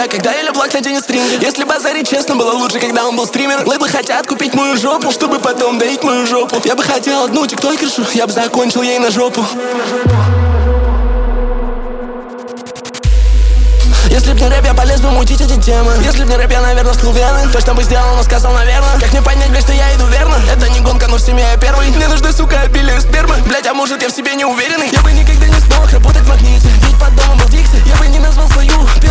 бля, когда я леплак, надень стринги. Если базарить честно, было лучше, когда он был стример. Лейблы хотят купить мою жопу, чтобы потом доить мою жопу. Я бы хотел одну тиктокершу, я бы закончил ей на жопу. Если б не рэп, я полез бы мутить эти темы. Если б не рэп, я, наверное, вскрыл вены. Точно бы сделал, но сказал, наверное. Как мне понять, блядь, что я иду верно? Это не гонка, но в семье я первый. Мне нужны, сука, обилие спермы. Блядь, а может я в себе не уверенный? Я бы никогда не смог работать в магните, ведь под домом был Дикси. Я бы не назвал свою